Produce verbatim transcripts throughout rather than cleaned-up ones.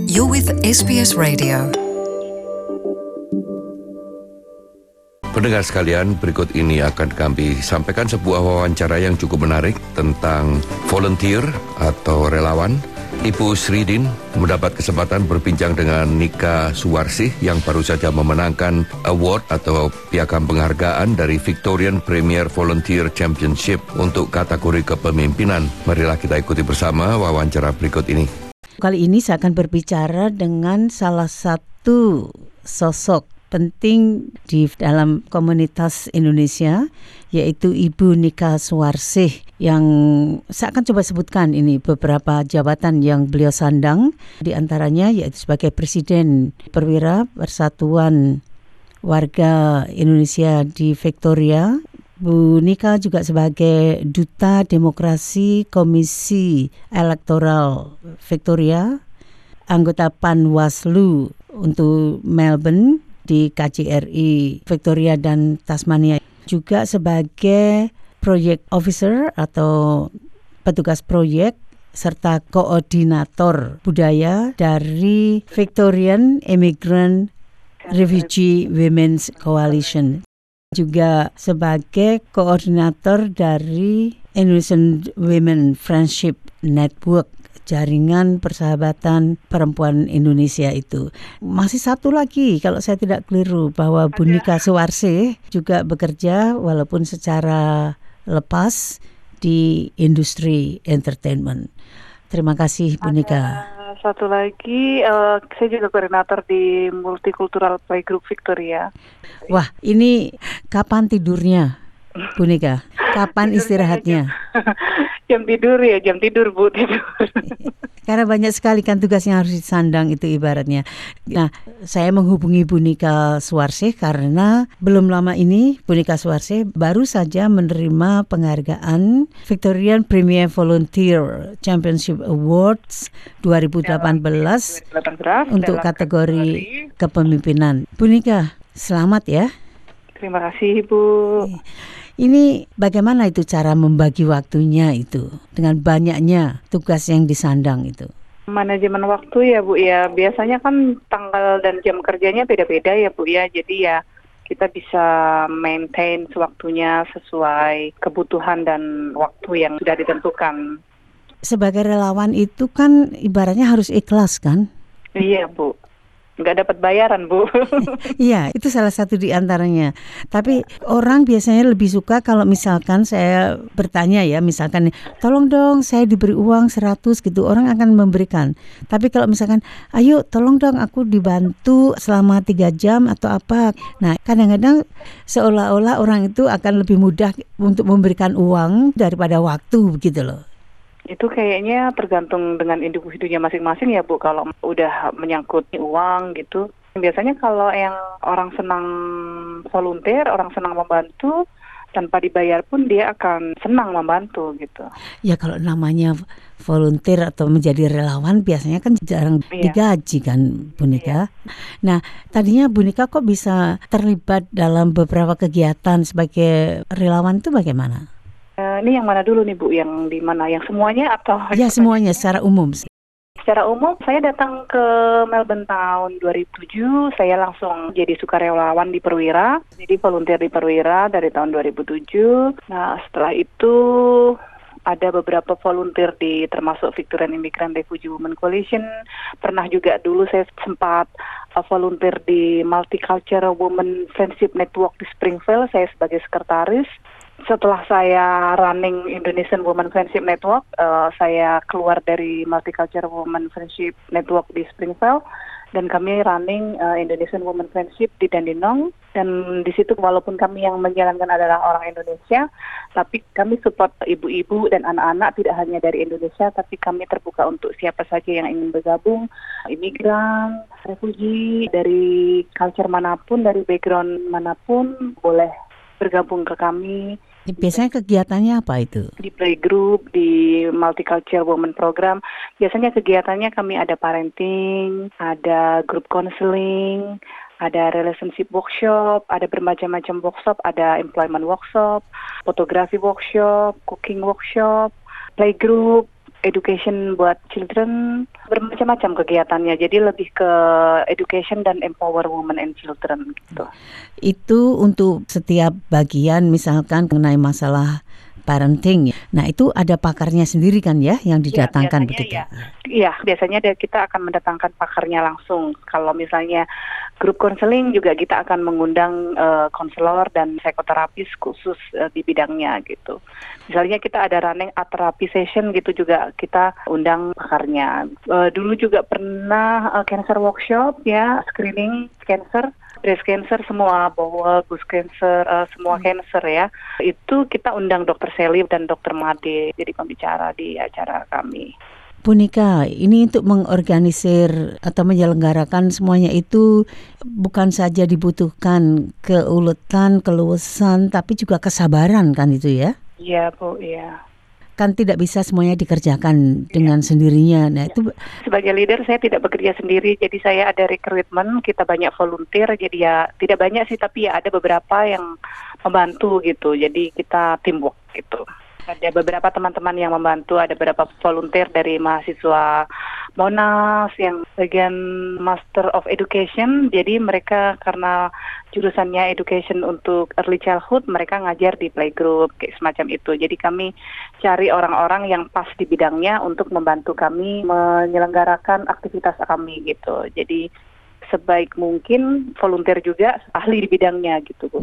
You're with S B S Radio. Pendengar sekalian, berikut ini akan kami sampaikan sebuah wawancara yang cukup menarik tentang volunteer atau relawan. Ibu Sridin mendapat kesempatan berbincang dengan Nika Suwarsih yang baru saja memenangkan award atau piagam penghargaan dari Victorian Premier Volunteer Championship untuk kategori kepemimpinan. Marilah kita ikuti bersama wawancara berikut ini. Kali ini saya akan berbicara dengan salah satu sosok penting di dalam komunitas Indonesia, yaitu Ibu Nika Suwarsih, yang saya akan coba sebutkan ini beberapa jabatan yang beliau sandang, di antaranya yaitu sebagai Presiden Perwira Persatuan Warga Indonesia di Victoria. Bu Nika juga sebagai Duta Demokrasi Komisi Elektoral Victoria, anggota Panwaslu untuk Melbourne di K J R I Victoria dan Tasmania, juga sebagai Project Officer atau petugas proyek serta koordinator budaya dari Victorian Immigrant Refugee Women's Coalition, juga sebagai koordinator dari Indonesian Women Friendship Network, jaringan persahabatan perempuan Indonesia itu. Masih satu lagi, kalau saya tidak keliru, bahwa Bu Nika Suwarsih juga bekerja walaupun secara lepas di industri entertainment. Terima kasih, Bu Nika. Satu lagi, uh, saya juga koordinator di Multicultural Playgroup Victoria. Wah, ini kapan tidurnya, Bu Nika? Kapan istirahatnya? Jam tidur ya, jam tidur Bu, tidur. Karena banyak sekali kan tugas yang harus disandang itu ibaratnya. Nah, saya menghubungi Bu Nika Suwarsih karena belum lama ini Bu Nika Suwarsih baru saja menerima penghargaan Victorian Premier Volunteer Championship Awards dua ribu delapan belas untuk kategori kepemimpinan. Bu Nika, selamat ya. Terima kasih Bu. Ini bagaimana itu cara membagi waktunya itu dengan banyaknya tugas yang disandang itu? Manajemen waktu ya Bu ya, biasanya kan tanggal dan jam kerjanya beda-beda ya Bu ya, jadi ya kita bisa maintain waktunya sesuai kebutuhan dan waktu yang sudah ditentukan. Sebagai relawan itu kan ibaratnya harus ikhlas kan? Iya Bu. Nggak dapat bayaran Bu. Iya, itu salah satu di antaranya. Tapi orang biasanya lebih suka kalau misalkan saya bertanya ya, misalkan tolong dong saya diberi uang seratus gitu, orang akan memberikan. Tapi kalau misalkan ayo tolong dong aku dibantu selama tiga jam atau apa. Nah, kadang-kadang seolah-olah orang itu akan lebih mudah untuk memberikan uang daripada waktu begitu loh. Itu kayaknya tergantung dengan individunya masing-masing ya Bu, kalau udah menyangkut uang gitu. Biasanya kalau yang orang senang volunteer, orang senang membantu, tanpa dibayar pun dia akan senang membantu gitu. Ya kalau namanya volunteer atau menjadi relawan biasanya kan jarang iya. digaji kan Bu Nika. Iya. Nah tadinya Bu Nika kok bisa terlibat dalam beberapa kegiatan sebagai relawan itu bagaimana? Ini yang mana dulu nih Bu, yang di mana, yang semuanya atau? Ya semuanya secara umum. Secara umum saya datang ke Melbourne tahun dua ribu tujuh, saya langsung jadi sukarelawan di Perwira, jadi volunteer di Perwira dari tahun dua ribu tujuh. Nah setelah itu ada beberapa volunteer di termasuk Victorian Immigrant Refugee Women Coalition. Pernah juga dulu saya sempat uh, volunteer di Multicultural Women Friendship Network di Springfield, saya sebagai sekretaris. Setelah saya running Indonesian Women Friendship Network, uh, saya keluar dari Multicultural Women Friendship Network di Springfield dan kami running uh, Indonesian Women Friendship di Dandenong. Dan di situ walaupun kami yang menjalankan adalah orang Indonesia, tapi kami support ibu-ibu dan anak-anak tidak hanya dari Indonesia, tapi kami terbuka untuk siapa saja yang ingin bergabung, imigran, refugee, dari culture manapun, dari background manapun boleh bergabung ke kami. Biasanya kegiatannya apa itu? Di playgroup, di Multicultural Women Program, biasanya kegiatannya kami ada parenting, ada group counseling, ada relationship workshop, ada bermacam-macam workshop, ada employment workshop, fotografi workshop, cooking workshop, playgroup, education buat children, bermacam-macam kegiatannya. Jadi lebih ke education dan empower women and children gitu. Itu untuk setiap bagian misalkan mengenai masalah parenting. Nah, itu ada pakarnya sendiri kan ya yang didatangkan ya, begitu. Iya, ya, biasanya kita akan mendatangkan pakarnya langsung. Kalau misalnya grup konseling juga kita akan mengundang konselor uh, dan psikoterapis khusus uh, di bidangnya gitu. Misalnya kita ada running art therapy session gitu juga kita undang pakarnya. Uh, dulu juga pernah uh, cancer workshop ya, screening cancer. Breast cancer semua, bowel, breast cancer, uh, semua hmm. cancer ya. Itu kita undang dokter Sally dan dokter Made jadi pembicara di acara kami. Bu Nika, ini untuk mengorganisir atau menyelenggarakan semuanya itu bukan saja dibutuhkan keuletan, keluasan, tapi juga kesabaran kan itu ya? Iya Bu, iya. Kan tidak bisa semuanya dikerjakan dengan sendirinya. Nah, itu sebagai leader saya tidak bekerja sendiri, jadi saya ada rekrutmen, kita banyak volunteer, jadi ya tidak banyak sih tapi ya ada beberapa yang membantu gitu. Jadi kita teamwork gitu. Ada beberapa teman-teman yang membantu, ada beberapa volunteer dari mahasiswa Monas yang bagian Master of Education. Jadi mereka karena jurusannya education untuk early childhood, mereka ngajar di playgroup kayak semacam itu. Jadi kami cari orang-orang yang pas di bidangnya untuk membantu kami menyelenggarakan aktivitas kami gitu. Jadi sebaik mungkin volunteer juga ahli di bidangnya gitu Bu.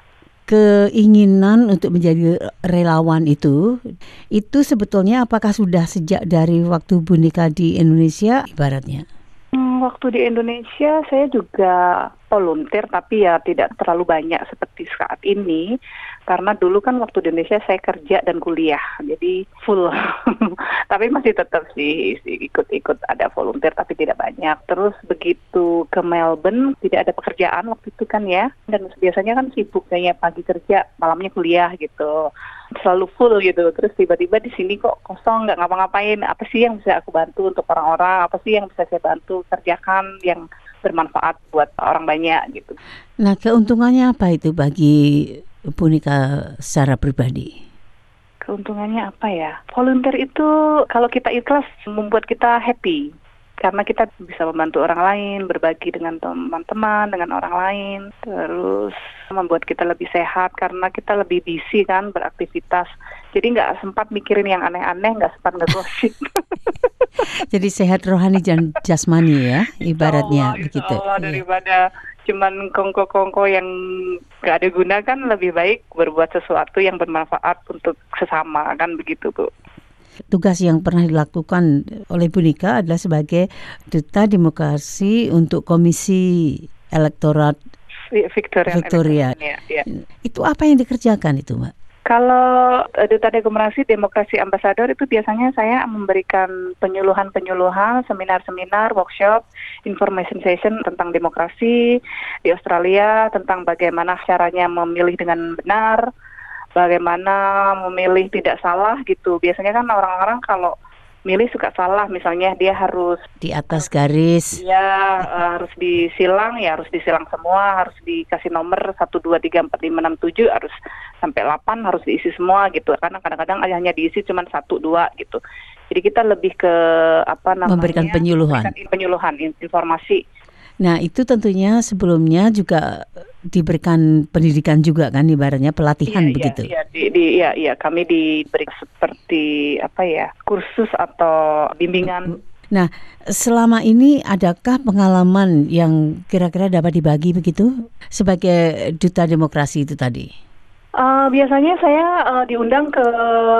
Keinginan untuk menjadi relawan itu, itu sebetulnya apakah sudah sejak dari waktu Bu Nika di Indonesia ibaratnya? Hmm, waktu di Indonesia saya juga volunteer tapi ya tidak terlalu banyak seperti saat ini. Karena dulu kan waktu di Indonesia saya kerja dan kuliah, jadi full. Tapi masih tetap sih, sih ikut-ikut ada volunteer tapi tidak banyak. Terus begitu ke Melbourne tidak ada pekerjaan waktu itu kan ya. Dan biasanya kan sibuk kayaknya pagi kerja, malamnya kuliah gitu. Selalu full gitu. Terus tiba-tiba di sini kok kosong, nggak ngapa-ngapain. Apa sih yang bisa aku bantu untuk orang-orang? Apa sih yang bisa saya bantu kerjakan yang bermanfaat buat orang banyak gitu. Nah, keuntungannya apa itu bagi Bu Nika secara pribadi? Keuntungannya apa ya? Volunteer itu kalau kita ikhlas membuat kita happy. Karena kita bisa membantu orang lain, berbagi dengan teman-teman, dengan orang lain. Terus membuat kita lebih sehat karena kita lebih busy kan beraktivitas. Jadi nggak sempat mikirin yang aneh-aneh, nggak sempat ngegosip. Jadi sehat rohani dan jasmani ya, ibaratnya Allah, begitu. Allah, daripada cuman kongko-kongko yang gak ada guna kan lebih baik berbuat sesuatu yang bermanfaat untuk sesama kan begitu Bu. Tugas yang pernah dilakukan oleh Bu Nika adalah sebagai Duta Demokrasi untuk Komisi Elektorat Victoria. Victoria. Ya, ya. Itu apa yang dikerjakan itu Mbak? Kalau Duta Demokrasi, Demokrasi Ambasador itu biasanya saya memberikan penyuluhan-penyuluhan, seminar-seminar, workshop, information session tentang demokrasi di Australia, tentang bagaimana caranya memilih dengan benar, bagaimana memilih tidak salah gitu. Biasanya kan orang-orang kalau milih suka salah, misalnya dia harus di atas garis. Ya, uh, harus disilang, ya harus disilang semua, harus dikasih nomor satu, dua, tiga, empat, lima, enam, tujuh, harus sampai delapan harus diisi semua gitu. Karena kadang-kadang hanya diisi cuma satu, dua gitu. Jadi kita lebih ke apa namanya? Memberikan penyuluhan. Memberikan penyuluhan, informasi. Nah, itu tentunya sebelumnya juga diberikan pendidikan juga kan, ibaratnya pelatihan iya, begitu. Iya, di, di, iya, iya, kami diberi seperti apa ya, kursus atau bimbingan. Nah, selama ini adakah pengalaman yang kira-kira dapat dibagi begitu sebagai Duta Demokrasi itu tadi? Uh, biasanya saya uh, diundang ke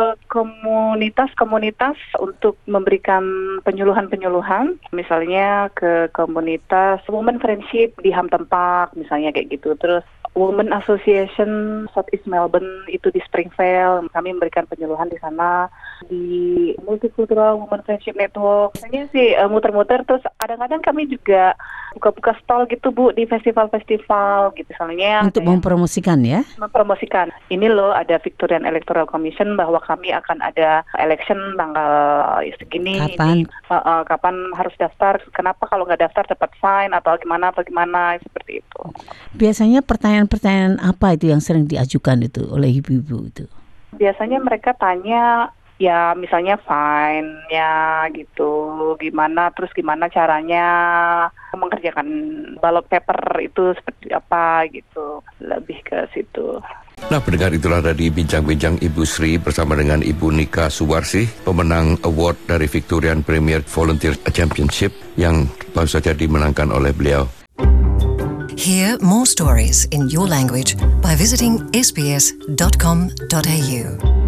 komunitas-komunitas untuk memberikan penyuluhan-penyuluhan, misalnya ke komunitas Women Friendship di Hampton Park, misalnya kayak gitu. Terus Women Association South East Melbourne itu di Springvale, kami memberikan penyuluhan di sana. Di Multicultural Women Friendship Network, misalnya sih uh, muter-muter. Terus kadang-kadang kami juga buka-buka stall gitu Bu di festival-festival gitu, misalnya untuk mempromosikan ya? Mempromosikan. Ini loh ada Victorian Electoral Commission bahwa kami akan ada election tanggal segini. Kapan? Ini, uh, uh, kapan harus daftar? Kenapa kalau nggak daftar dapat fine atau gimana? Atau gimana seperti itu? Biasanya pertanyaan-pertanyaan apa itu yang sering diajukan itu oleh ibu-ibu itu? Biasanya mereka tanya ya misalnya fine-nya gitu, gimana, terus gimana caranya mengerjakan ballot paper itu seperti apa gitu, lebih ke situ. Nah, pendengar, itulah tadi bincang-bincang Ibu Sri bersama dengan Ibu Nika Suwarsih, pemenang award dari Victorian Premier Volunteer Championship yang baru saja dimenangkan oleh beliau. Hear more stories in your language by visiting s b s dot com dot a u.